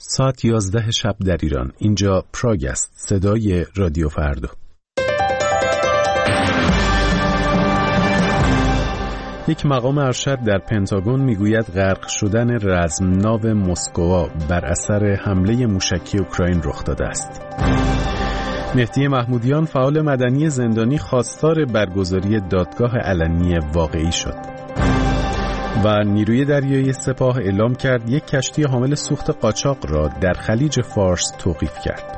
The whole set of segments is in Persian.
ساعت 11 شب در ایران. اینجا پراگ است، صدای رادیو فردا. یک مقام ارشد در پنتاگون میگوید غرق شدن رزمناو مسکوا بر اثر حمله موشکی اوکراین رخ داده است. مهدی محمودیان فعال مدنی زندانی خواستار برگزاری دادگاه علنی واقعی شد. و نیروی دریایی سپاه اعلام کرد یک کشتی حامل سوخت قاچاق را در خلیج فارس توقیف کرد.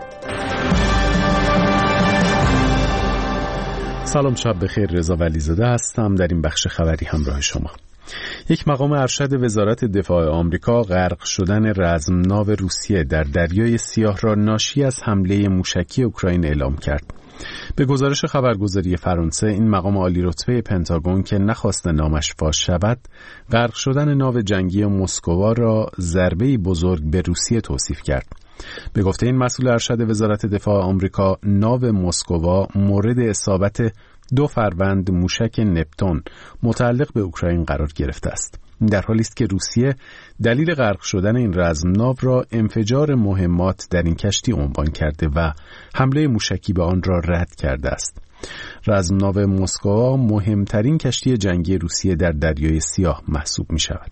سلام، شب بخیر. رضا ولیزاده هستم. در این بخش خبری همراه شما. یک مقام ارشد وزارت دفاع آمریکا غرق شدن رزمناو روسیه در دریای سیاه را ناشی از حمله موشکی اوکراین اعلام کرد. به گزارش خبرگزاری فرانسه، این مقام عالی رتبه پنتاگون که نخواست نامش فاش شود، غرق شدن ناو جنگی مسکوا را ضربه‌ای بزرگ به روسیه توصیف کرد. به گفته این مسئول ارشد وزارت دفاع آمریکا، ناو مسکوا مورد اصابت 2 فروند موشک نپتون متعلق به اوکراین قرار گرفته است. در حالی است که روسیه دلیل غرق شدن این رزمناو را انفجار مهمات در این کشتی عنوان کرده و حمله موشکی به آن را رد کرده است. رزمناو مسکوا مهمترین کشتی جنگی روسیه در دریای سیاه محسوب می شود.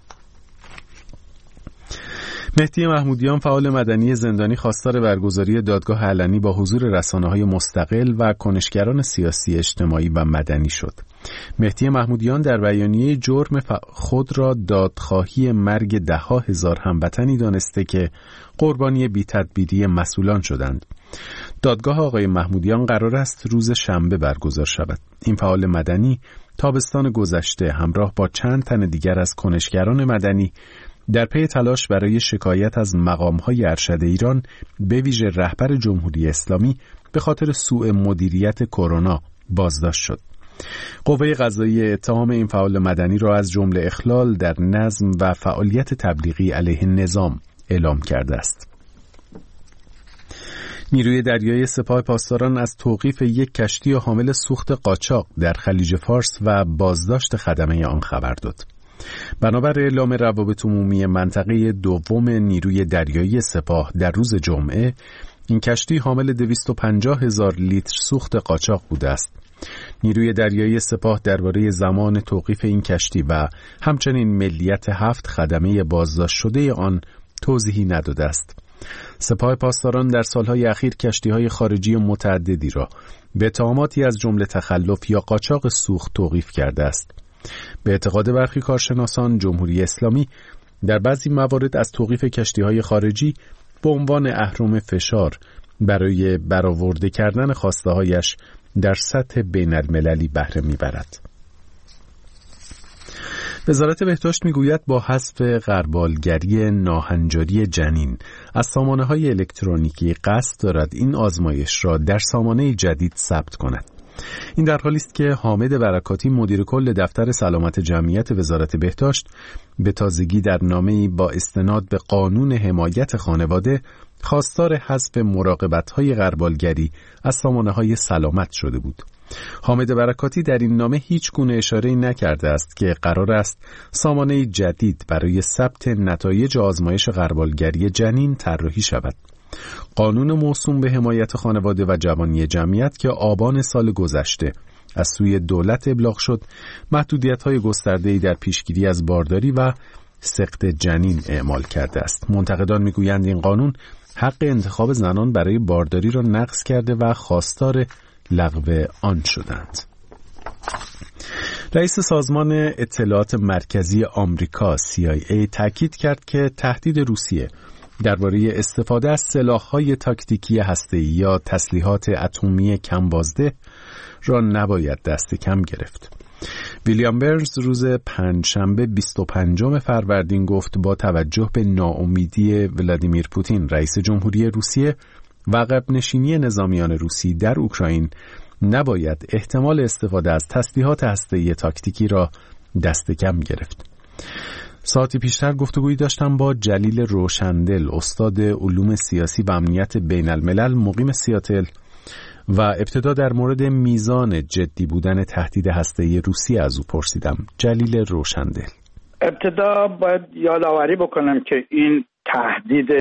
مهدی محمودیان فعال مدنی زندانی خواستار برگزاری دادگاه علنی با حضور رسانه‌های مستقل و کنشگران سیاسی، اجتماعی و مدنی شد. مهدی محمودیان در بیانیه جرم خود را دادخواهی مرگ ده‌ها هزار هموطنی دانسته که قربانی بی‌تدبیری مسئولان شدند. دادگاه آقای محمودیان قرار است روز شنبه برگزار شود. این فعال مدنی تابستان گذشته همراه با چند تن دیگر از کنشگران مدنی در پی تلاش برای شکایت از مقام‌های ارشد ایران، به ویژه رهبر جمهوری اسلامی، به خاطر سوء مدیریت کرونا بازداشت شد. قوه قضاییه اتهام این فعال مدنی را از جمله اخلال در نظم و فعالیت تبلیغی علیه نظام اعلام کرده است. نیروی دریایی سپاه پاسداران از توقیف یک کشتی حامل سوخت قاچاق در خلیج فارس و بازداشت خدمه آن خبر داد. بنابر اعلام روابط عمومی منطقه دوم نیروی دریایی سپاه در روز جمعه، این کشتی حامل 250,000 لیتر سوخت قاچاق بوده است. نیروی دریایی سپاه درباره زمان توقیف این کشتی و همچنین ملیت 7 خدمه بازداشت شده آن توضیحی نداده است. سپاه پاسداران در سالهای اخیر کشتی‌های خارجی متعددی را به اتهاماتی از جمله تخلف یا قاچاق سوخت توقیف کرده است. به اعتقاد برخی کارشناسان، جمهوری اسلامی در بعضی موارد از توقیف کشتی‌های خارجی به عنوان اهرم فشار برای برآورده کردن خواسته‌هایش در سطح بین‌المللی بهره می‌برد. وزارت بهداشت میگوید با حذف غربالگری ناهنجاری جنین از سامانه‌های الکترونیکی قصد دارد این آزمایش را در سامانه جدید ثبت کند. این در حالی است که حامد برکاتی، مدیر کل دفتر سلامت جمعیت وزارت بهداشت، به تازگی در نامه‌ای با استناد به قانون حمایت خانواده خواستار حذف مراقبت‌های غربالگری از سامانه‌های سلامت شده بود. حامد برکاتی در این نامه هیچ گونه اشاره‌ای نکرده است که قرار است سامانه جدید برای ثبت نتایج آزمایش غربالگری جنین طراحی شود. قانون موسوم به حمایت خانواده و جوانی جمعیت که آبان سال گذشته از سوی دولت ابلاغ شد، محدودیت‌های گسترده‌ای در پیشگیری از بارداری و سقط جنین اعمال کرده است. منتقدان می‌گویند این قانون حق انتخاب زنان برای بارداری را نقض کرده و خواستار لغو آن شدند. رئیس سازمان اطلاعات مرکزی آمریکا CIA تاکید کرد که تهدید روسیه درباره استفاده از سلاح‌های تاکتیکی هسته‌ای یا تسلیحات اتمی کم بازده را نباید دست کم گرفت. ویلیام برنز روز پنجشنبه 25 فروردین گفت با توجه به ناامیدی ولادیمیر پوتین رئیس جمهوری روسیه و عقب نشینی نظامیان روسی در اوکراین نباید احتمال استفاده از تسلیحات هسته‌ای تاکتیکی را دست کم گرفت. ساعتی پیشتر گفتگویی داشتم با جلیل روشندل، استاد علوم سیاسی و امنیت بین الملل مقیم سیاتل، و ابتدا در مورد میزان جدی بودن تهدید هسته‌ای روسیه از او پرسیدم. جلیل روشندل: ابتدا باید یادآوری بکنم که این تهدید